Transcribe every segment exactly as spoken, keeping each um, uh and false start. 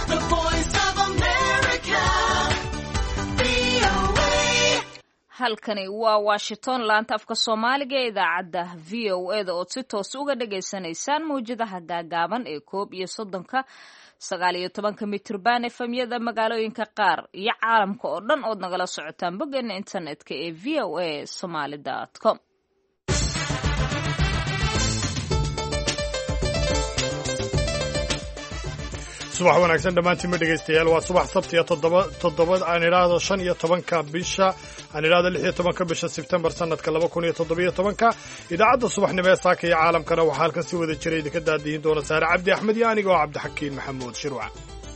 The Voice of America, V O A. halkani waa Washington, laanta afka Soomaaliga ee idaacadda V O A da oo si toos uga dhageysanaysaan mawjadaha gaagaaban ee koob iyo soddonka sagaal iyo tobanka mitirban efemyada magaalooyinka qaar iyo caalamka oo dhan ood nagala socotaan boggeena internetka ee v o a somali dot com. subax wanaagsan dhammaantiinma dhegaystayaal waa subax sabti toddoba toddoba aan idhaahdo shan iyo tobanka bisha aan idhaahdo lix iyo tobanka bisha sebtembar sanadka laba kun iyo toddobiyo tobanka idaacadda subaxnimo ee saaka iyo caalamkana waxaa halkan si wada jira idinka daadihin doona saare cabdi axmed iyo aniga oo cabdixakiin maxamuud shirwac.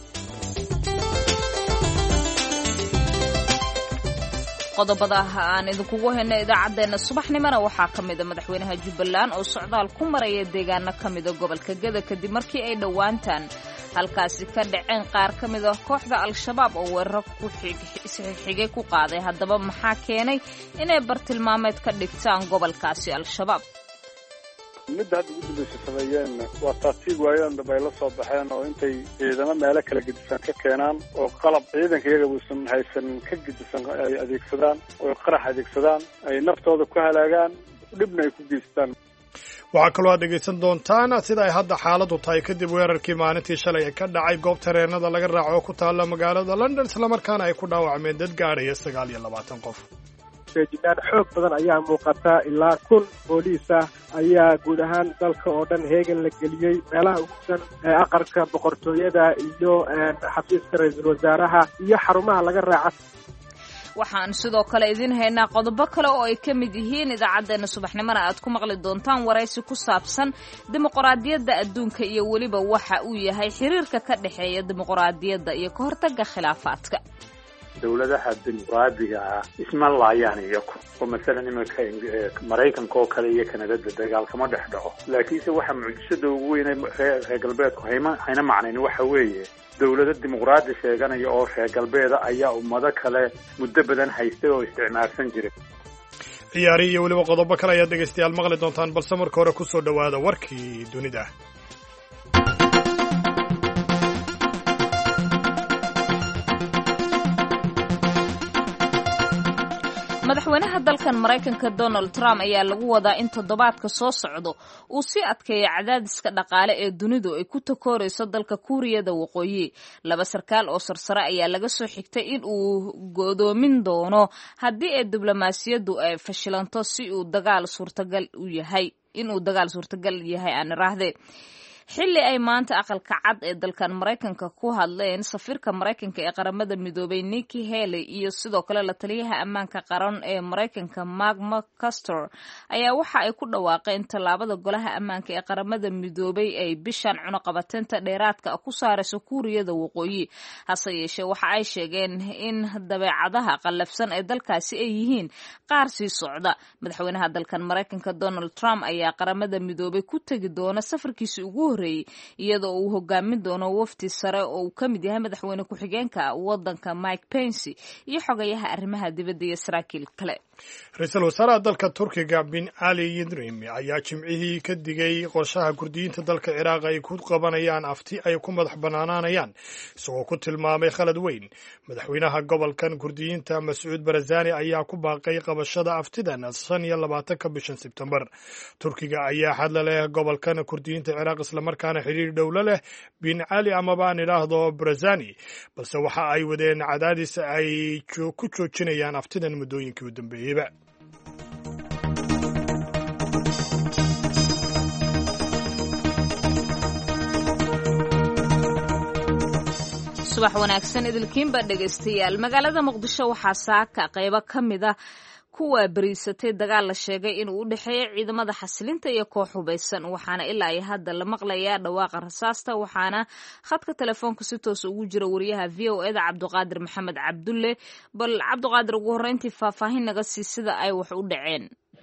qodobada aan idinkugu hayno idaacadeena subaxnimona waxaa ka mid a madaxweynaha Jubbaland oo socdaal ku maraya deegaano ka mid a gobolka Gada kadib markii ay dhowaantaan halkaasi ka dhaceen qaar ka mid ah kooxda Al-Shabaab oo weerar ku xigay ku qaaday. haddaba maxaa keenay inay bartilmaameed ka dhigtaan gobolkaasi Al-Shabaab? midda hadda ugu dambaysa sameeyeen waa taatiig waayaan bay la soo baxeen oo intay ciidamo meelo kala gedisan ka keenaan oo qalab ciidanka iyaga uusan haysan ka gedisan ay adeegsadaan oo qarax adeegsadaan ay naftooda ku halaagaan dhibna ay ku geystaan. waxaa kaloo aad dhegaysan doontaan sida ay hadda xaaladu tahay kadib weerarkii maalintii shalay ee ka dhacay goob tareenada laga raaco oo ku taalla magaalada London islamarkaana ay ku dhaawacmeen dad gaadhaya sagaal iyo labaatan qof. feejignaan xoog badan ayaa muuqata, ilaa kun booliis ah ayaa guud ahaan dalka oo dhan heegan la geliyey. meelaha ugu san ee aqalka boqortooyada iyo xafiiska ra-iisul wasaaraha iyo xarumaha laga raaca. waxaan sidoo kale idin haynaa qodobo kale oo ay ka mid yihiin idaacadeena subaxnimona aad ku maqli doontaan waraysi ku saabsan dimuqraadiyadda adduunka iyo weliba waxa uu yahay xiriirka ka dhexeeya dimuqraadiyadda iyo ka hortagga khilaafaadka. dowladaha dimuqraadiga ah isma laayaan iyaku oo masalan iminka maraykanka oo kale iyo kanadada dagaal kama dhex dhaco, laakiinse waxa mucjisada ugu weyn reer galbeedku hayma hayna macnayn waxa weeye dowlada dimuqraadi sheeganaya oo reer galbeeda ayaa ummado kale muddo badan haystay oo isticmaalsan jiray. ciyaari iyo weliba qodobo kale ayaad dhegaystayaal maqli doontaan, balse marka hore ku soo dhowaada warkii dunida. madaxweynaha dalkan Mareykanka Donald Trump ayaa lagu wadaa in toddobaadka soo socdo uu si adkeeyo cadaadiska dhaqaale ee dunidu ay ku takoorayso dalka Kuuriyada Waqooyi. laba sarkaal oo sarsare ayaa laga soo xigtay in uu godoomin doono haddii ay diblomaasiyaddu ay fashilanto si uu dagaal suurtagal u yahay in uu dagaal suurtagal yahay aan raahday. xilli ay maanta aqalka cad ee dalkan Mareykanka ku hadleen safiirka Mareykanka ee qaramada midoobay Nikki Haley iyo sidoo kale la taliyaha ammaanka qaran ee Mareykanka Mark McCaster ayaa waxa ay ku dhawaaqeen tallaabada golaha ammaanka ee qaramada midoobay ay bishan cunaqabateynta dheeraadka ku saarayso Kuuriyada Waqooyi. hase yeeshee waxa ay sheegeen in dabeecadaha qallafsan ee dalkaasi ay yihiin qaar sii socda. madaxweynaha dalkan Mareykanka Donald Trump ayaa qaramada midoobay ku tagi doona safarkiisa ugu iyadoo uu hogaamin doono wafdi sare oo uu ka mid yahay madaxweyne ku-xigeenka waddanka Mike Pence iyo xogayaha arrimaha dibadda iyo saraakiil kale. ra-iisul wasaaraha dalka Turkiga bin Ali Yildirim ayaa jimcihii ka digay qorshaha kurdiyiinta dalka Ciraaq ay ku qabanayaan afti ay ku madax bannaananayaan, isagoo ku tilmaamay khalad weyn. madaxweynaha gobolkan kurdiyiinta Mascuud Barzani ayaa ku baaqay qabashada aftidan shan iyo labaatanka bishan Sebtembar. Turkiga ayaa xad la leh gobolkan kurdiyiinta Ciraaq islamarkaana xiriir dhowlo leh bin Ali amaba aan idhaahdo Barzani, balse waxa ay wadeen cadaadis ay ku joojinayaan aftidan muddooyinkii u dambeeyey. subax wanaagsan idilkiinba dhegaystayaal. magaalada Muqdisho waxaa saaka qaybo ka mid ah kuwa bariisatay dagaal la sheegay inuu u dhexeeyo ciidamada xasilinta iyo koox hubaysan, waxaana ilaa ay hadda la maqlayaa dhawaaqa rasaasta. waxaana khadka telefoonka si toos ugu jira wariyaha V O A da Cabdiqaadir Maxamed Cabdulle. bal Cabdiqaadir, ugu horreyntii faahfaahin naga sii sida ay wax u dhaceen.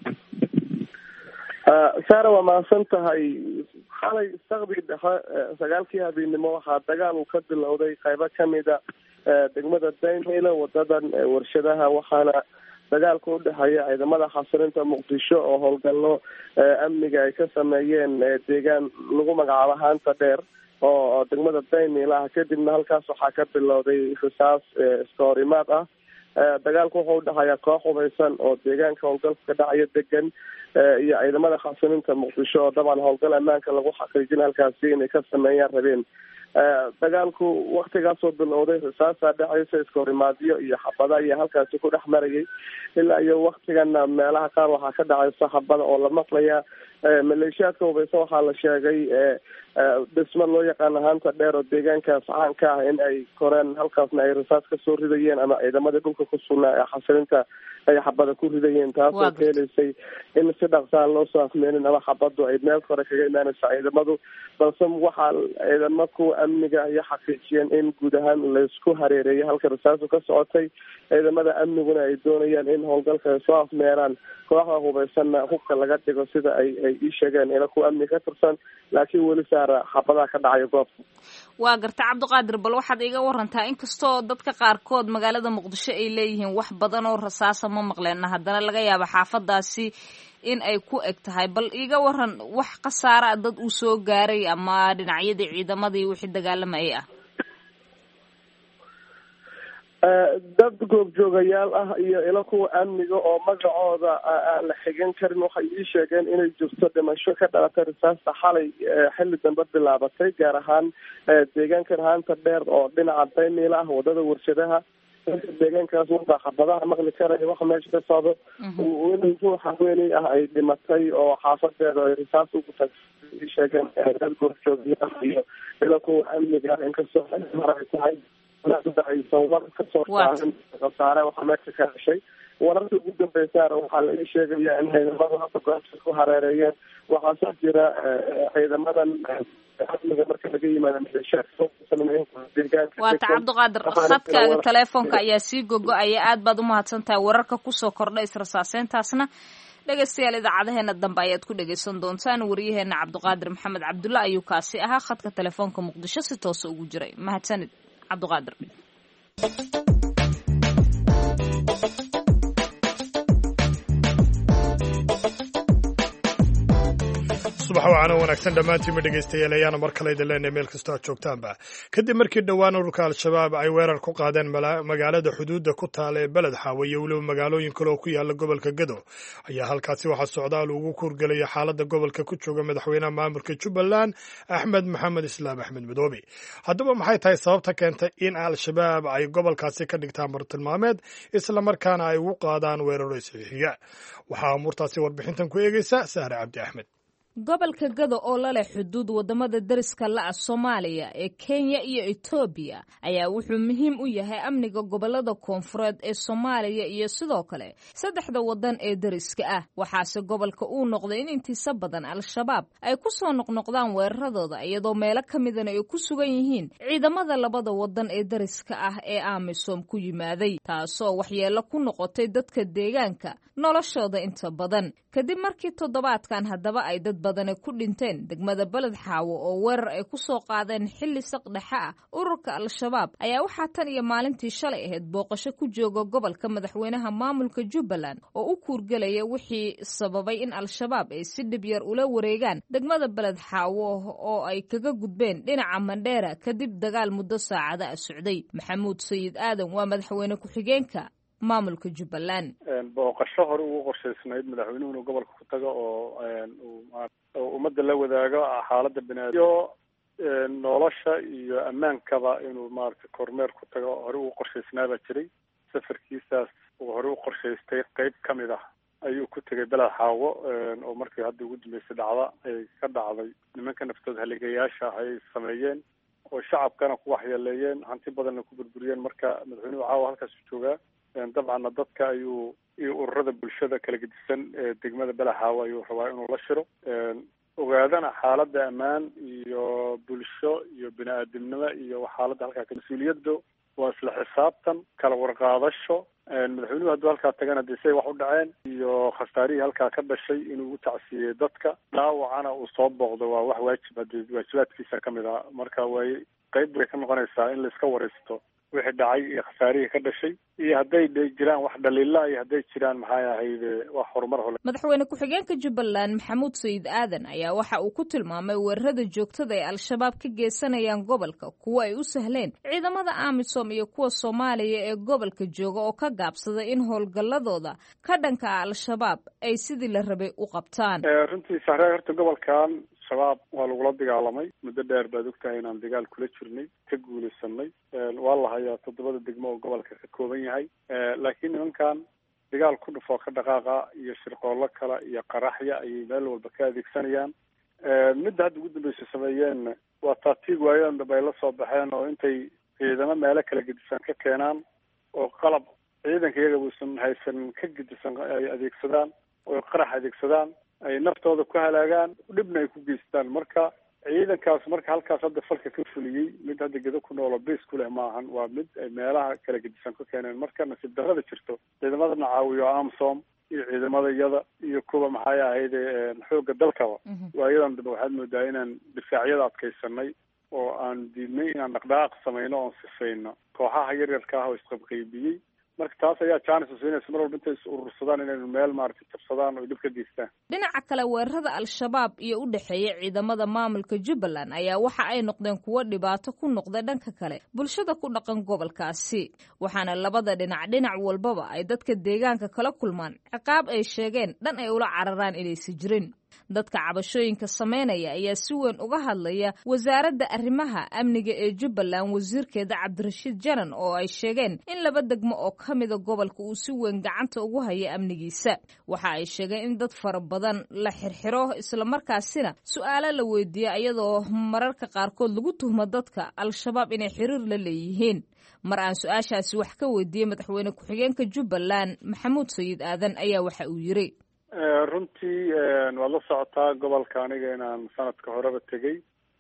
saara waa mahadsan tahay. xalay saqdi dhexe sagaalkii habeenimo waxaa dagaal uu ka bilowday qaybo ka mida degmada Daymile wadadan warshadaha, waxaana dagaalka u dhexeeya ciidamada xasilinta Muqdisho oo howlgallo amniga ay ka sameeyeen deegaan lagu magacaabo Haanta Dheer oo degmada daynil ah. kadibna halkaas waxaa ka bilowday risaas iska hor imaad ah. dagaalku wuxuu udhaxayaa koox hubaysan oo deegaanka howlgalka ka dhacaya degan iyo ciidamada khasimiinta muqdisho oo dabcan howlgal ammaanka lagu xaqiijin halkaasi inay ka sameeyaan rabeen. dagaalku waktigaasoo bilowday risaasaa dhacaysa iska horimaadyo iyo xabada ayaa halkaasi ku dhex marayay ilaa iyo waktigana meelaha qaar waxaa ka dhacaysa xabada oo la maqlaya. maleeshiyaadka hubaysan waxaa la sheegay dhismo loo yaqaano haanta dheer oo deegaankaas caanka ah in ay koreen halkaasna ay risaas kasoo ridayeen ama ciidamadii dhulka ku sugnaa ee xasilinta ay xabada ku ridayeen, taasoo keelaysay in si dhaqsaan loo soo afmeenin ama xabadu ay meel kore kaga imaanaysa ciidamadu. balse waxaa ciidamo kuwa amniga iyo xaqiijiyeen in guud ahaan laysku hareereeyay halka risaasu ka socotay. ciidamada amniguna ay doonayaan in howlgalka ay soo afmeeraan kooxda hubaysanna hubka laga dhigo sida ay ay ii sheegeen ila kuwa amni ka tirsan, laakiin weli saara xabadaa ka dhacaya goobta. waa garta cabdiqaadir, bal waxaad iga warantaa inkastoo dadka qaarkood magaalada muqdisho ay leeyihiin wax badan oo rasaasa ma maqleena, haddana laga yaaba xaafadaasi in ay ku eg tahay. bal iga waran wax khasaara a dad uu soo gaaray ama dhinacyadii ciidamadii wixii dagaalamayay ah. dad goobjoogayaal ah iyo ilo kuwa amniga oo magacooda aan la xigan karin waxay ii sheegeen inay jirto dhimasho ka dhalatay risaasta xalay xilli dambe bilaabatay, gaar ahaan deegaankan haanta dheer oo dhinaca daynil ah wadada warshadaha. deegaankaas unbaa xabadaha maqli karaya waxa meesha ka socdo. in ruux haweeney ah ay dhimatay oo xaafadeeda ay risaas ugu tag ii sheegeen dad goobjoogayaal iyo ilo kuwa amniga ah inkastoo maray tahay khasaare waxaa meesha ka heshay. wararka ugu dambeysaana waxaa la ii sheegaya in ciidamada hadda goobta ku hareereeyeen. waxaase jira ciidamadan amniga marka laga yimaado waata cabdiqaadir, khadkaaga teleefonka ayaa sii gogo-aya. aad baad umahadsan tahay. wararka kusoo kordha israsaaseyntaasna dhegeystayaal idaacadaheena dambe ayaad ku dhegeysan doontaan. wariyaheena cabdiqaadir maxamed cabdulla ayuu kaasi ahaa khadka teleefonka muqdisho si toosa ugu jiray. mahadsanid cabdiqaadir. subax wacan oo wanaagsan dhammaantiinma dhegaystayaal ayaana mar kale idin leenahay meel kastoo aad joogtaanba. kadib markii dhowaan ururka al-shabaab ay weerar ku qaadeen magaalada xuduudda ku taala ee beled xaawe iyo weliba magaalooyin kale oo ku yaala gobolka Gedo, ayaa halkaasi waxaa socdaal ugu kurgelaya xaaladda gobolka ku jooga madaxweynaha maamulka Jubbaland Axmed Maxamed Islaam Axmed Madoobe. haddaba maxay tahay sababta keentay in al-shabaab ay gobolkaasi ka dhigtaan bartilmaameed isla markaana ay ugu qaadaan weeraro isxiixiga? waxaa amuurtaasi warbixintan ku eegaysa Sahre Cabdi Axmed. gobolka Gedo oo la leh xuduud wadamada dariska la ah Soomaaliya ee Kenya iyo Ethiopia ayaa wuxuu muhiim u yahay amniga gobolada koonfureed ee Soomaaliya iyo sidoo kale saddexda wadan ee dariska ah. waxaase gobolka uu noqday in intiisa badan al-shabaab ay ku soo noqnoqdaan weeraradooda iyadoo meelo ka midana ay ku sugan yihiin ciidamada labada wadan ee dariska ah ee AMISOM ku yimaaday, taasoo waxyeelo ku noqotay dadka deegaanka noloshooda inta badan. kadib markii toddobaadkan haddaba ay dad badan ku dhinteen degmada beled xaawo oo weerar ay ku soo qaadeen xilli saqdhexa ah, ururka al-shabaab ayaa waxaa tan iyo maalintii shalay ahayd booqasho ku jooga gobolka madaxweynaha maamulka Jubbaland oo u kuurgelaya wixii sababay in al-shabaab ay si dhib yar ula wareegaan degmada beled xaawo oo ay kaga gudbeen dhinaca Mandheera kadib dagaal muddo saacada ah socday. Maxamuud Sayid Aadan waa madaxweyne ku-xigeenka maamulka Jubbaland. booqasho hore ugu qorshaysnayd madaxweynuhu inuu gobolka ku tago oo oo ummadda la wadaago xaaladda binaadamyo nolosha iyo ammaankaba inuu maaragtay kormeer ku tago hore ugu qorshaysnaa baa jiray. safarkiisaas uu hore u qorshaystay qayb ka mid ah ayuu ku tegay beled xaawo oo markii hadda ugu dambeysay dhacda ay ka dhacday nimanka naftooda haligayaasha ay sameeyeen oo shacabkana ku waxyeeleeyeen, hanti badanna ku burburiyeen. marka madaxweynuhu caawa halkaas u joogaa. dabcanna dadka ayuu iyo ururada bulshada kala gedisan ee degmada beled xaawo ayuu rabaa inuu la shiro, ogaadana xaaladda ammaan iyo bulsho iyo bini-aadamnimo iyo xaaladda halkaa mas-uuliyadda waa isla xisaabtan, kala warqaadasho. madaxweynuhu hadduu halkaa tagana dee say wax u dhaceen iyo khasaarihii halkaa ka dhashay inuu u tacsiiyey dadka, dhaawacana uu soo booqdo waa wax waajib hadee waajibaadkiisa ka mid ah. marka way qayb bay ka noqonaysaa in la iska waraysto wixii dhacay iyo khasaarihii ka dhashay iyo hadday jiraan wax dhaliila iyo hadday jiraan maxay ahayd wax horumar hole. madaxweyne ku-xigeenka jubbaland maxamuud sayid aadan ayaa waxa uu ku tilmaamay weerarada joogtada ee al-shabaab ka geysanayaan gobolka kuwa ay u sahleen ciidamada amisom iyo kuwa soomaaliya ee gobolka jooga oo ka gaabsada in howlgalladooda ka dhanka ah al-shabaab ay sidii la rabay u qabtaan. runtii sahre horta gobolkan shabaab waa lagula dagaalamay muddo dheer baad ogtahay inaan dagaal kula jirnay ka guulaysanay waa la hayaa toddobada degmo oo gobolka ka kooban yahay laakiin nimankan dagaal ku dhufoo ka dhaqaaqa iyo shirqoollo kale iyo qaraxya ayay meel walba ka adeegsanayaan. midda hadda ugu dambaysa sameeyeen waa taatiig waayadan dambe ay la soo baxeen oo intay ciidamo meelo kala gedisan ka keenaan oo qalab ciidanka iyaga uusan haysan ka gedisan ay adeegsadaan oo qarax adeegsadaan ay naftooda ku halaagaan dhibna ay ku geystaan. marka ciidankaas marka halkaas hadda falka ka fuliyey mid hadda gedo ku noolo base ku leh maahan, waa mid ay meelaha kala gedisan ka keeneen. marka nasiib darrada jirto ciidamadana caawiyo amsom iyo ciidamada iyada iyo kuwa maxay ahayd xoogga dalkaba waa iyadan dambe waxaad moodaa inaan difaacyada adkaysanay oo aan diidnay inaan dhaqdhaqaaq samayno oon sifayno kooxaha yaryarka ah oo isqabqaybiyey. marka taas ayaa jaanis usiinaysa mar walba intay is urursadaan inaynu meel maaragtay jabsadaan oo dhib ka geystaan. dhinaca kale weerarada al-shabaab iyo u dhexeeya ciidamada maamulka jubbaland ayaa waxa ay noqdeen kuwo dhibaato ku noqda dhanka kale bulshada ku dhaqan gobolkaasi waxaana labada dhinac dhinac walbaba ay dadka deegaanka kala kulmaan ciqaab ay sheegeen dhan ay ula cararaan inaysi jirin. dadka cabashooyinka sameynaya ayaa si weyn uga hadlaya wasaaradda arrimaha amniga ee jubbaland wasiirkeeda cabdirashiid janan oo ay sheegeen in laba degmo oo ka mida gobolka uu si weyn gacanta ugu haya amnigiisa. waxa ay sheegeen in dad fara badan la xirxiro islamarkaasina su-aalo la weydiiya iyadoo mararka qaarkood lagu tuhmo dadka al-shabaab inay xiriir la leeyihiin. mar aan su-aashaasi wax ka weydiiyey madaxweyne ku-xigeenka jubbaland maxamuud sayid aadan ayaa waxa uu yiri runtii waad la socotaa gobolka aniga inaan sanadka horeba tegey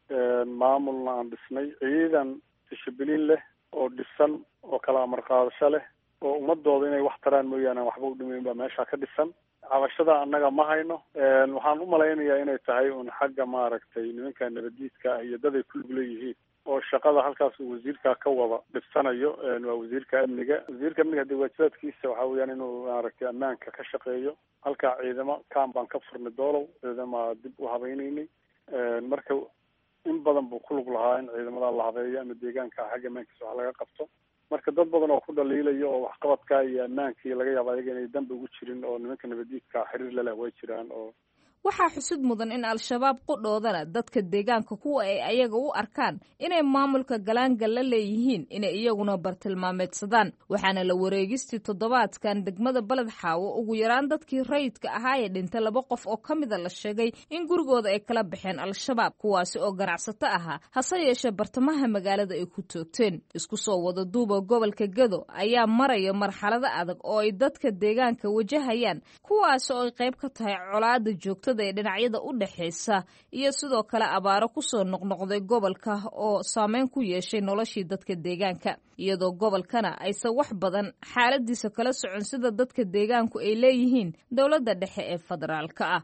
maamulna aan dhisnay ciidan dishibiliin leh oo dhisan oo kala amar qaadasho leh oo ummadooda inay wax taraan mooyaane aan waxba u dhimayn baa meesha ka dhisan. cabashada annaga ma hayno waxaan u malaynayaa inay tahay un xagga maaragtay nimanka nabadiidka ah iyo dad ay ku lug leeyihiin oo shaqada halkaas uu wasiirka ka wada dhibsanayo. waa wasiirka amniga wasiirka amniga hadii waajibaadkiisa waxaa weeyaan inuu maaragtay ammaanka ka shaqeeyo. halkaa ciidamo kaan baan ka furnay doolow ciidama dib u habaynaynay marka in badan buu ku lug lahaa in ciidamada la habeeyo ama deegaanka xagga ammaankiisa wax laga qabto. marka dad badan oo ku dhaliilayo oo waxqabadka iyo ammaankii laga yaaba ayaga inay danba ugu jirin oo nimanka nabadiidka xiriir la leh way jiraan. oo waxaa xusud mudan in al-shabaab qudhoodana dadka deegaanka kuwa ay ayaga u arkaan inay maamulka galaangal la leeyihiin inay iyaguna bartilmaameedsadaan. waxaana la wareegistii toddobaadkan degmada baled xaawo ugu yaraan dadkii rayidka ahaa ee dhintay laba qof oo ka mida la sheegay in gurigooda ay kala baxeen al-shabaab kuwaasi oo ganacsato ahaa hase yeeshee bartamaha magaalada ay ku toogteen. isku soo wada duuba gobolka gedo ayaa maraya marxalado adag oo ay dadka deegaanka wajahayaan kuwaasi oo ay qayb ka tahay colaada joogtada ee dhinacyada u dhaxaysa iyo sidoo kale abaaro kusoo noqnoqday gobolka oo saameyn ku yeeshay noloshii dadka deegaanka iyadoo gobolkana aysan wax badan xaaladiisa kala socon sida dadka deegaanku ay leeyihiin dowladda dhexe ee federaalka ah.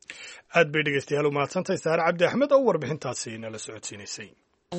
aad bay dhegeystayaal u mahadsantahay saare cabdi axmed oo warbixintaasi nala socodsiinaysay.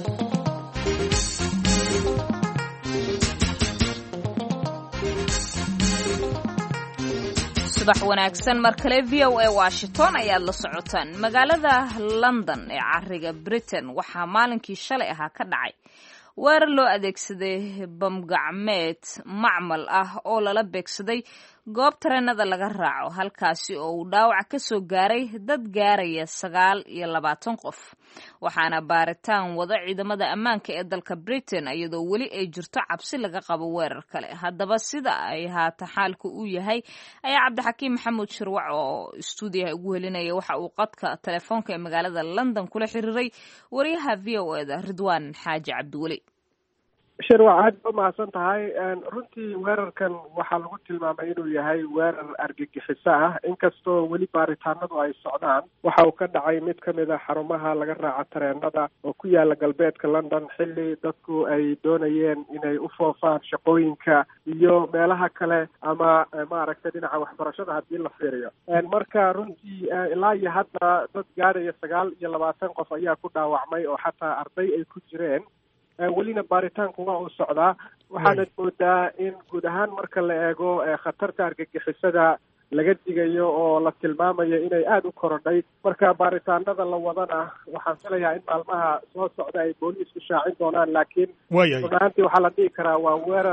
subax wanaagsan mar kale v o a washington ayaad la socotaan. magaalada london ee cariga britain waxaa maalinkii shalay ahaa ka dhacay weerar loo adeegsaday bamgacmeed macmal ah oo lala beegsaday goob tareenada laga raaco halkaasi oo uu dhaawac ka soo gaaray dad gaaraya sagaal iyo labaatan qof. waxaana baaritaan wada ciidamada ammaanka ee dalka britain iyadoo weli ay jirto cabsi laga qabo weerar kale. haddaba sida ay haata xaalku u yahay ayaa cabdixakiim maxamuud shirwac oo stuudiyaha ugu helinaya waxa uu qadka telefoonka ee magaalada london kula xiriiray wariyaha v o e da ridwaan xaaji cabdiweli. shirwac aad ba mahadsan tahay. runtii weerarkan waxaa lagu tilmaamay inuu yahay weerar argagixiso ah inkastoo weli baaritaanadu ay socdaan. waxa uu ka dhacay mid ka mid a xarumaha laga raaco tareenada oo ku yaala galbeedka london xilli dadku ay doonayeen inay u foofaan shaqooyinka iyo meelaha kale ama maaragtay dhinaca waxbarashada haddii la fiiriyo. marka runtii ilaa iyo hadda dad gaaraya sagaal iyo labaatan qof ayaa ku dhaawacmay oo xataa arday ay ku jireen. welina baaritaanku waa uu socdaa waxaanad moodaa in guud ahaan marka la eego khatarta argagixisada laga digayo oo la tilmaamayo inay aada u korodhay marka baaritaanada la wadana waxaan filayaa in maalmaha soo socda ay booliisku shaacin doonaan laakiin runaantii waxaa la dhihi karaa waa weerar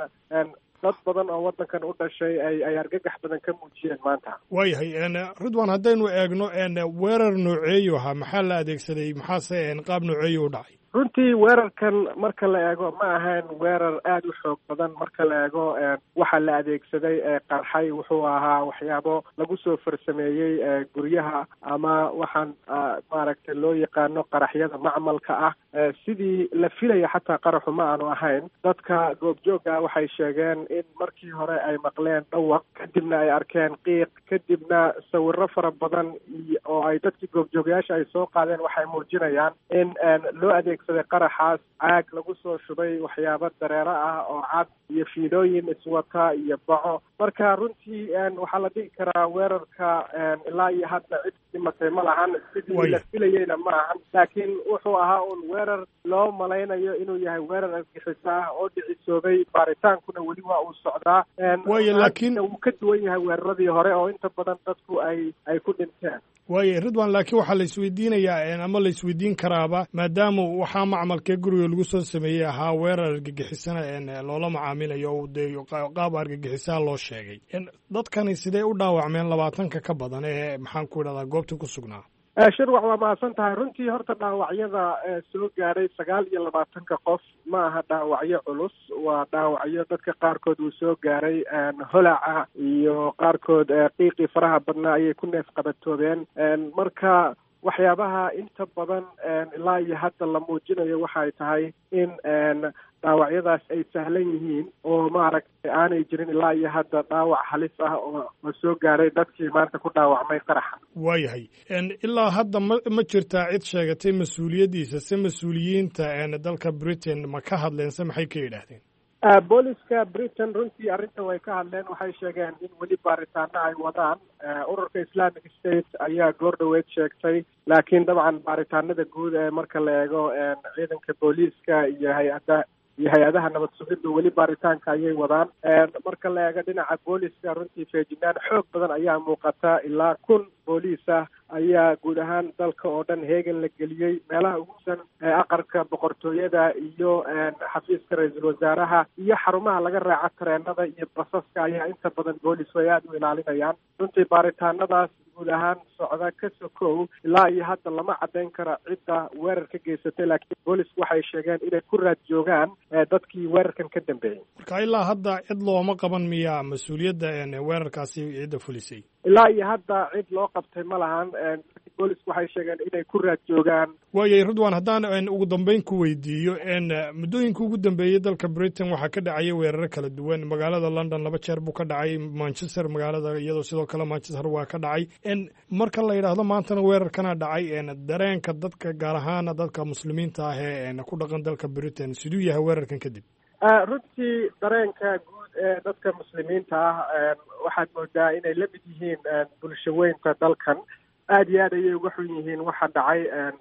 dad badan oo waddankan u dhashay ay ay argagax badan ka muujiyeen maanta waayahay ridwan haddaynu eegno weerar nooceeyu ahaa maxaa la adeegsaday maxaase qaab nooceeyu u dhacay runtii weerarkan marka la eego ma ahayn weerar aada u xoog badan marka la eego waxa la adeegsaday qarxay wuxuu ahaa waxyaabo lagu soo farsameeyey guryaha ama waxaan maaragtay loo yaqaano qaraxyada macmalka ah sidii la filaya xataa qaraxu ma aanu ahayn dadka goobjooga waxay sheegeen in markii hore ay maqleen dhawaq kadibna ay arkeen qiiq kadibna sawiro fara badan oo ay dadkii goobjoogayaasha ay soo qaadeen waxay muujinayaan in loo adeegsaday qaraxaas caag lagu soo shubay waxyaabo dareero ah oo cad iyo fiilooyin iswata iyo baco marka runtii waxaa la dhihi karaa weerarka ilaa iyo hadda cid dhimatay ma lahan sidii la filayeyna ma ahan laakiin wuxuu ahaa un weerar loo malaynayo inuu yahay weerar argagixiso ah oo dhicisoobay baaritaankuna weli waa uu socdaa waayo laakiin wuu ka duwan yahay weeraradii hore oo inta badan dadku ay ay ku dhinteen waayo ridwan laakiin waxaa la isweydiinayaa ama la isweydiin karaaba maadaama waxaa macmalkee guriga lagu soo sameeyey ahaa weerar argagixisana loola macaamilayo o dee qaab argagixisaha loo sheegay dadkani sidee u dhaawacmeen labaatanka ka badan ee maxaan ku idhahdaa goobta ku sugnaa shirwac waa mahadsan tahay runtii horta dhaawacyada soo gaadhay sagaal iyo labaatanka qof ma aha dhaawacyo culus waa dhaawacyo dadka qaarkood uu soo gaaray holaca iyo qaarkood qiiqii faraha badnaa ayay ku neef qabatoobeen marka waxyaabaha inta badan ilaa iyo hadda la muujinayo waxay tahay in dhaawacyadaas ay sahlan yihiin oo maaragtay aanay jirin ilaa iyo hadda dhaawac halis ah oo oo soo gaaray dadkii maanta ku dhaawacmay qaraxa waayahay ilaa hadda ma ma jirtaa cid sheegatay mas-uuliyaddiisa se mas-uuliyiinta dalka britain ma ka hadleen se maxay ka yidhaahdeen booliska britain runtii arrinta way ka hadleen waxay sheegeen in weli baaritaano ay wadaan ururka islamic state ayaa goor dhaweed sheegtay laakiin dabcan baaritaanada guud ee marka la eego ciidanka booliiska iyo hay-ada iyo hay-adaha nabad sugidda weli baaritaanka ayay wadaan marka la eego dhinaca booliska runtii feejignaan xoog badan ayaa muuqata ilaa kun booliis ah ayaa guud ahaan dalka oo dhan heegan la geliyey meelaha ugusan aqalka boqortooyada iyo xafiiska ra-iisul wasaaraha iyo xarumaha laga raaco tareenada iyo basaska ayaa inta badan boolisku ay aada u ilaalinayaan runtii baaritaanadaas guud ahaan socda ka sokow ilaa iyo hadda lama caddayn kara cidda weerar ka geysatay laakiin boolisku waxay sheegeen inay ku raad joogaan dadkii weerarkan ka dambeeyey marka ilaa hadda cid looma qaban miyaa mas-uuliyadda weerarkaasi cidda fulisay ilaa iyo hadda cid loo qabtay ma lahan boolisku waxay sheegeen inay ku raad joogaan waayay ridwan haddaan ugu dambeyn ku weydiiyo muddooyinka ugu dambeeyey dalka britain waxaa ka dhacaya weeraro kala duwan magaalada london laba jeer buu ka dhacay manchester magaalada iyadoo sidoo kale manchester waa ka dhacay marka la yidhaahdo maantana weerarkana dhacay dareenka dadka gaar ahaan dadka muslimiinta ah ee ku dhaqan dalka britain siduu yahay weerarkan kadib runtii dareenka guud ee dadka muslimiinta ah waxaad moodaa inay la mid yihiin bulsho weynta dalkan aada iyo aad ayay uga xun yihiin waxa dhacay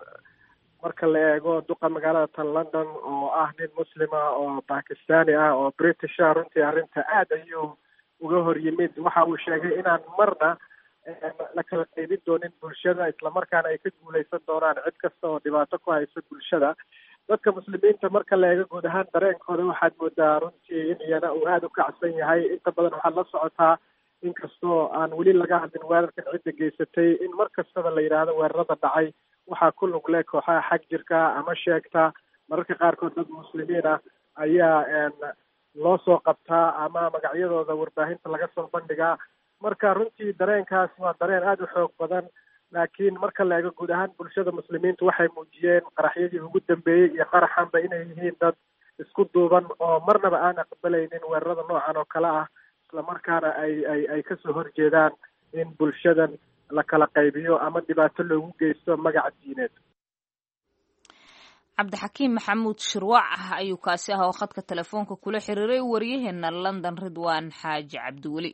marka la eego duqa magaalada tan london oo ah nin muslima oo bakistani ah oo british ah runtii arrinta aad ayuu uga hor yimid waxa uu sheegay inaan marna la kala qaybin doonin bulshada islamarkaana ay ka guulaysan doonaan cid kasta oo dhibaato ku haysa bulshada dadka muslimiinta marka la eego guud ahaan dareenkooda waxaad moodaa runtii in iyana uu aada u kacsan yahay inta badan waxaad la socotaa inkastoo aan weli laga hadlin weerarkan cidda geysatay in mar kastaba la yidhaahdo weerarada dhacay waxaa ku lug leh kooxaha xag jirka ama sheegta mararka qaarkood dad muslimiin ah ayaa loo soo qabtaa ama magacyadooda warbaahinta laga soo bandhigaa marka runtii dareenkaas waa dareen aada u xoog badan laakiin marka la eego guud ahaan bulshada muslimiintu waxay muujiyeen qaraxyadii ugu dambeeyey iyo qaraxanba inay yihiin dad isku duuban oo marnaba aan aqbalaynin weerarada noocan oo kale ah islamarkaana ay ay ay kasoo horjeedaan in bulshadan la kala qaybiyo ama dhibaato loogu geysto magaca diineed cabdixakiim maxamuud shirwac ah ayuu kaasi ah oo khadka telefoonka kula xiriiray waryaheena london ridwaan xaaji cabdiweli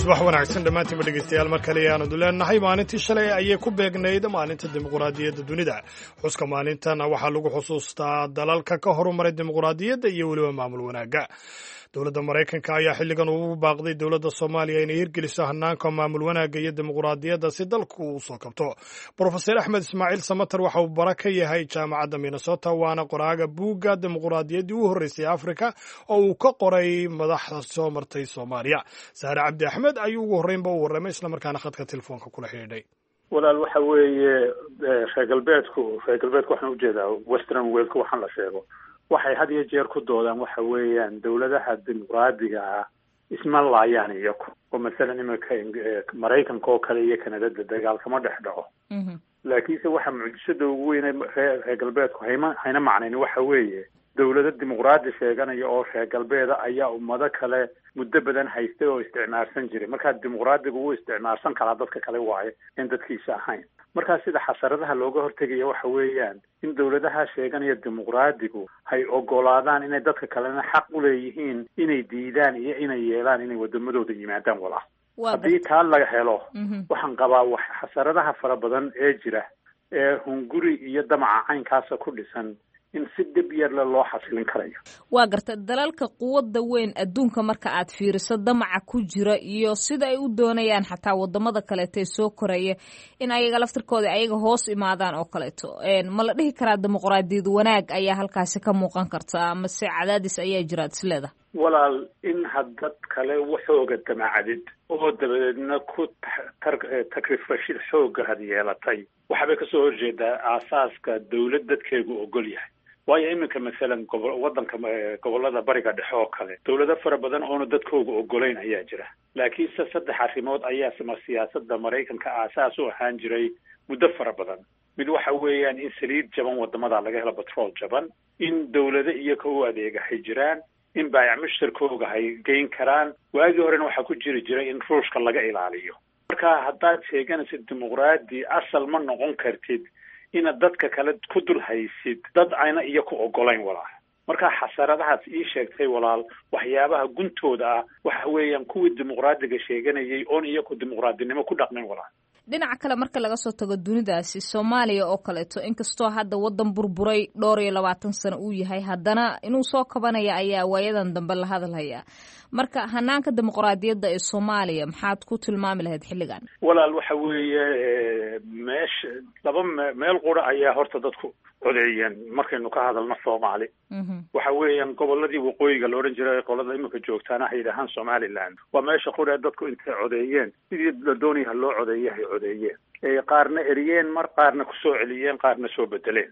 subax wanaagsan dhammaantiinba dhegeystayaal mar kale ayaanu leenahay maalintii shalay ayay ku beegnayd maalinta dimuquraadiyadda dunida xuska maalintana waxaa lagu xusuustaa dalalka ka horumaray dimuquraadiyadda iyo weliba maamul wanaagga dowladda maraykanka ayaa xilligan ugu baaqday dowladda soomaaliya inay hirgeliso hanaanka maamul wanaagga iyo dimuquraadiyadda si dalku uu soo kabto brofeser axmed ismaaciil samater waxa uu bara ka yahay jaamacadda minnesota waana qoraaga buugga dimuquraadiyaddii u horreysay afrika oo uu ka qoray madaxda soo martay soomaaliya saare cabdi axmed ayuu ugu horreynba u warramay islamarkaana khadka telefoonka kula xidhiidhay walaal waxa weeye reer galbeedku reer galbeedku waxaan ujeedaa western worldka waxaan la sheego waxay had iyo jeer ku doodaan waxa weeyaan dawladaha dimuqraadiga ah isma laayaan iyaku oo masalan iminka maraykanka oo kale iyo kanadada dagaal kama dhex dhaco laakiinse waxa mucjisada ugu weyn reer reer galbeedku hayma hayna macnayn waxa weeye dawlado dimuqraadi sheeganaya oo reer galbeeda ayaa ummado kale muddo badan haystay oo isticmaalsan jiray markaa dimuqraadigu wuu isticmaalsan karaa dadka kale waaye in dadkiisa ahayn markaa sida xasaradaha looga hortegaya waxa weeyaan in dawladaha sheeganaya dimuqraadigu hay ogolaadaan inay dadka kalena xaq u leeyihiin inay diidaan iyo inay yeelaan inay wadamadooda yimaadaan walaa haddii taa laga helo waxaan qabaa wax xasaradaha fara badan ee jira ee hunguri iyo damaca caynkaasa ku dhisan in si dib yarle loo xasilin karayo waa garta dalalka quwadda weyn adduunka marka aad fiiriso damaca ku jira iyo sida ay u doonayaan xataa wadamada kaleeto ee soo koraya in ayaga laftirkooda ayaga hoos imaadaan oo kaleeto ma la dhihi karaa dimuqraadiyad wanaag ayaa halkaasi ka muuqan karta amase cadaadis ayaa jiraad isleeda walaal in haddad kale waxooga damacadid oo dabadeedna ku takrifashid xooga had yeelatay waxbay kasoo horjeedaa aasaaska dawlad dadkeegu ogol yahay waayo iminka masalan gobo waddanka gobollada bariga dhexe oo kale dawlado fara badan oona dadkooga ogolayn ayaa jira laakiinse saddex arrimood ayaa sima siyaasadda maraykanka aasaas u ahaan jiray muddo fara badan mid waxa weeyaan in saliid jaban wadamada laga helo batrool jaban in dawlado iyaga u adeegahay jiraan in baayac mushtarkooga hay geyn karaan waagii horena waxaa ku jiri jiray in ruushka laga ilaaliyo marka haddaad sheeganaysid dimuqraadi asal ma noqon kartid inaad dadka kale ku dul haysid dad ayna iyo ku ogolayn walaal marka xasaradahaas ii sheegtay walaal waxyaabaha guntooda ah waxa weeyaan kuwii dimuqraadiga sheeganayay oon iyo ku dimuqraadinimo ku dhaqmayn walaal dhinaca kale marka laga soo tago dunidaasi soomaaliya oo kaleeto inkastoo hadda waddan burburay dhowr iyo labaatan sano uu yahay haddana inuu soo kabanaya ayaa waayadan dambe la hadalhayaa marka hanaanka dimuqraadiyadda ee soomaaliya maxaad ku tilmaami lahayd xilligan walaal waxa weeye meesha laba meel qura ayaa horta dadku codeeyeen markaynu ka hadalno soomaali waxa weeyaan gobolladii waqooyiga la odhan jiray qolada iminka joogtaana hay yidhaahaan somaliland waa meesha qura dadku intay codeeyeen sidii la doonaya loo codeeyay hay codeeyeen qaarna eriyeen mar qaarna kusoo celiyeen qaarna soo bedeleen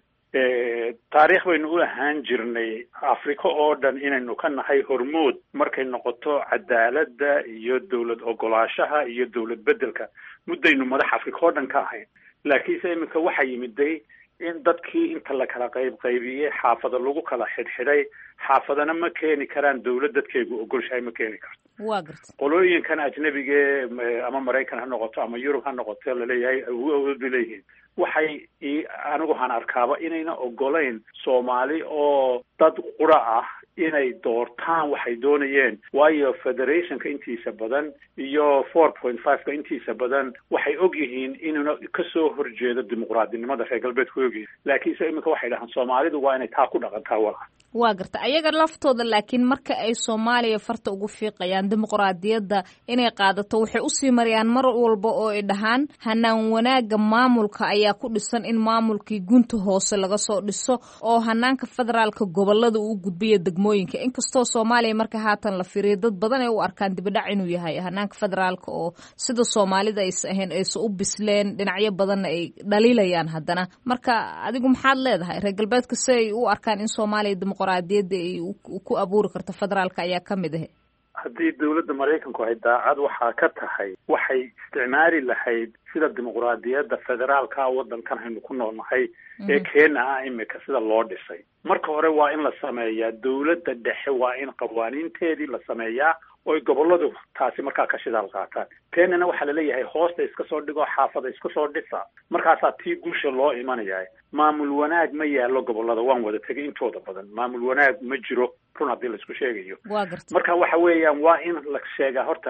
taariikh baynu u ahaan jirnay afrika oo dhan inaynu ka nahay hormood markay noqoto cadaaladda iyo dawlad ogolaashaha iyo dawlad bedelka muddaynu madax afrika oo dhan ka ahayn laakiinse iminka waxaa yimiday in dadkii inta la kala qayb qaybiyey xaafada lagu kala xidhxidhay xaafadana ma keeni karaan dawlad dadkeegu ogolshahay ma keeni karto waa garta qolooyinkan ajnabige ama maraykan ha noqoto ama yurub ha noqoto laleeyahay awood bay leeyihiin waxay anigu han arkaaba inayna ogolayn soomaali oo dad qura ah inay doortaan waxay doonayeen waayo federationka intiisa badan iyo four point five-ka intiisa badan waxay og yihiin inuuna kasoo horjeedo dimuqraadinimada reer galbeedku ogyihiin laakiinse iminka waxay dhahaan soomaalidu waa inay taa ku dhaqantaa walaal waa garta ayaga laftooda laakiin marka ay soomaaliya farta ugu fiiqayaan dimuqraadiyadda inay qaadato waxay usii marayaan mar walba oo ay dhahaan hanaan wanaaga maamulka ayaa ku dhisan in maamulkii gunta hoose laga soo dhiso oo hanaanka federaalka gobolada uu gudbiya degmooyinka inkastoo soomaaliya marka haatan la firiyo dad badan ay u arkaan dibadhac inuu yahay hanaanka federaalka oo sida soomaalida aysa ahayn aysa u bisleen dhinacyo badanna ay dhaliilayaan haddana marka adigu maxaad leedahay reer galbeedka si ay u arkaan in soomaaliya dimuqraadiyadda ay ku abuuri karto federaalka ayaa ka mid ah haddii dawladda maraykanku ay daacad waxaa ka tahay waxay isticmaali lahayd sida dimuqraadiyadda federaalka waddankan haynu ku noolnahay ee keena ah imika sida loo dhisay marka hore waa in la sameeyaa dawladda dhexe waa in qawaaniinteedii la sameeyaa oy gobolladu taasi markaa ka shidaal qaataan keenana waxaa laleeyahay hoosta iska soo dhigo xaafada iska soo dhisa markaasaa tii guusha loo imanaya maamul wanaag ma yaallo gobollada waan wada tegay intooda badan maamul wanaag ma jiro run haddii laisku sheegayo marka waxa weeyaan waa in la sheegaa horta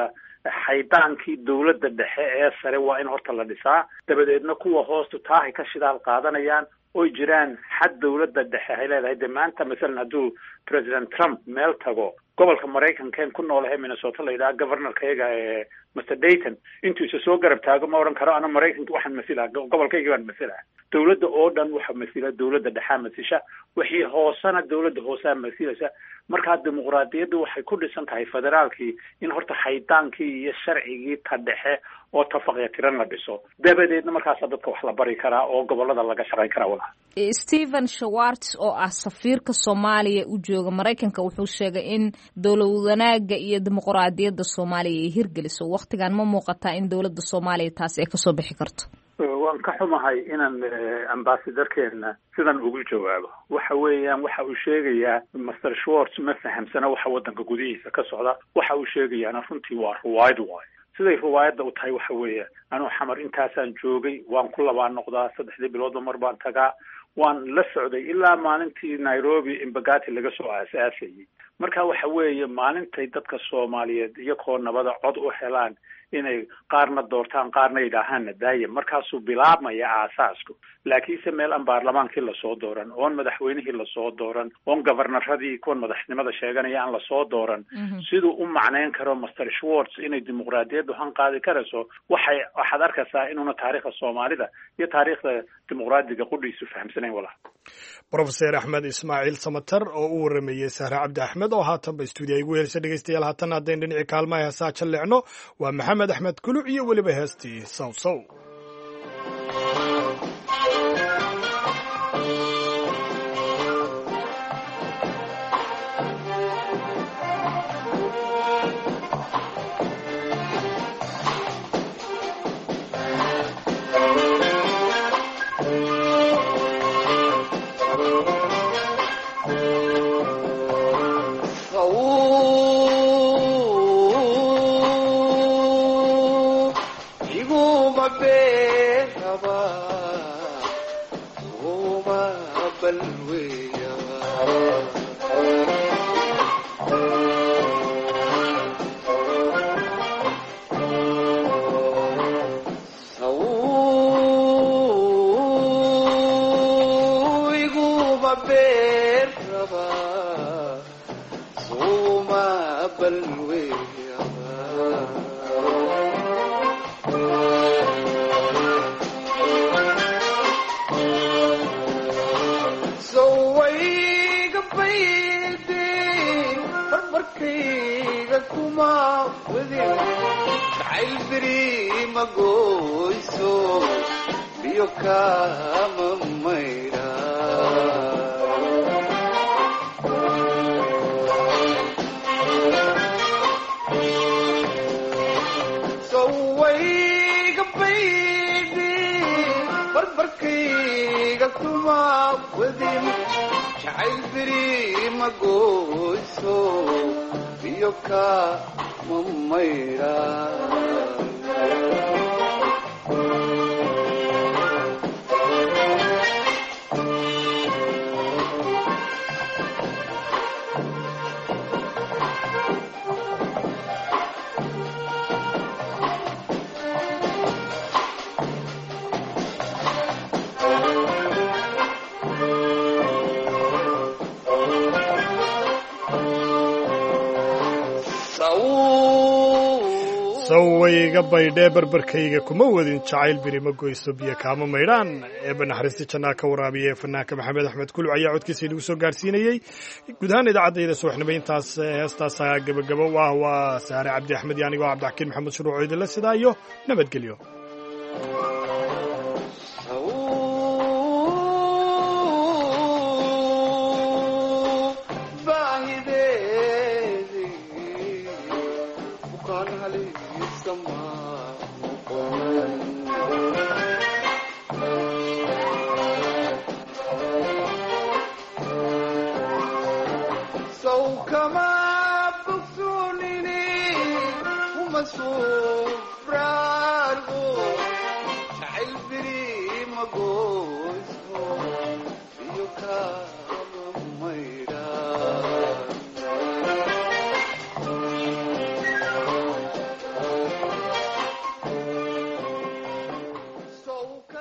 xaydaankii dawladda dhexe ee sare waa in horta la dhisaa, dabadeedna kuwa hoostu taahay ka shidaal qaadanayaan oy jiraan xad dawladda dhexe ay leedahay. de maanta masalan hadduu president Trump meel tago gobolka Maraykanka ku noolahay Minnesota la yidhaha governorkayga ee Mister Dayton intuu isa soo garab taago ma oran karo ana Maraykanka waxaan masilaa gobolkayga waan masilaa. dawladda oo dhan waxa masila dawladda dhexe masisha, wixii hoosana dawladda hoosaa masilaysa. marka dimuqraadiyaddu waxay ku dhisan tahay federaalkii in horta xaydaankii iyo sharcigii ta dhexe oo tafaqya tiran la dhiso, dabadeedna markaas dadka wax la bari karaa oo gobolada laga shaqayn karaa. walaal Stephen Schwartz oo ah safiirka Soomaaliya u jooga Maraykanka wuxuu sheegay in dawlad wanaaga iyo dimuqraadiyadda Soomaaliya ay hirgeliso. waqtigan ma muuqataa in dawladda Soomaaliya taas ay ka soo bixi karto? waan ka xumahay inaan ambassadorkeena sidan ugu jawaabo. waxa weeyaan waxa uu sheegayaa Mister Schwartz ma fahamsana waxa wadanka gudihiisa ka socda. waxa uu sheegayaana runtii waa ruwaayad waay. siday ruwaayadda u tahay waxa weeye anuu xamar intaasaan joogay, waan ku labaa noqdaa, saddexdii biloodba mar baan tagaa, waan la socday ilaa maalintii Nairobi Embagati laga soo aasaasayay. marka waxa weeye maalintay dadka Soomaaliyeed iyagoo nabada cod u helaan inay qaarna doortaan qaarna yidhaahaan daaya, markaasuu bilaabmaya aasaasku. laakiinse meel aan baarlamaankii lasoo dooran, oon madaxweynihii lasoo dooran, oon governaradii kuwan madaxnimada sheeganaya aan lasoo dooran, siduu u macnayn karo Mister Schwartz inay dimuqraadiyaddu han qaadi karayso, waxay waxaad arkaysaa inuuna taariikhda Soomaalida iyo taariikhda dimuqraadiga qudhiisu fahamsanayn. walaal Professor Axmed Ismaaciil Samatar oo u waramayay Sahra Cabdi Axmed oo haatanba stuudiyo igu heelsa dhegeystayaal. haatan haddeen dhinaci kaalmaha heesaa jalleecno waa Maxamed Axmed Kuluc iyo weliba heestii Sow Sow. sawayga baydhee barbarkayga kuma wadin jacayl biri ma goyso biyo kaama maydhaan. eeba naxariista jannaa ka waraabiya ee fanaanka Maxamed Axmed Kuluc ayaa codkiisa inagu soo gaarsiinayey. guud ahaan idaacadayda subaxnimo intaas heestaasa gabagabo waa waa Sahre Cabdi Axmed iyo anigoo Cabdixakiin Maxamed Shuruuc oo idinla sidaa iyo nabadgelyo. I'll be